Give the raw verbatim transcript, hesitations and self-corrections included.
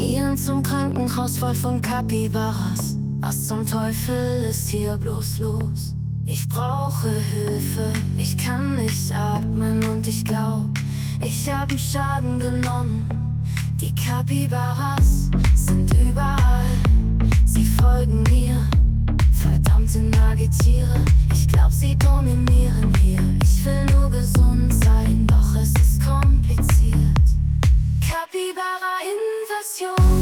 Gehen zum Krankenhaus voll von Capybaras. Was zum Teufel ist hier bloß los? Ich brauche Hilfe, ich kann nicht atmen und ich glaub, ich hab einen Schaden genommen. Die Capybaras sind überall, sie folgen mir. Verdammte Nagetiere, ich glaub sie dominieren hier. Ich will nur gesund sein, doch es ist kompliziert. Capybara-Invasion.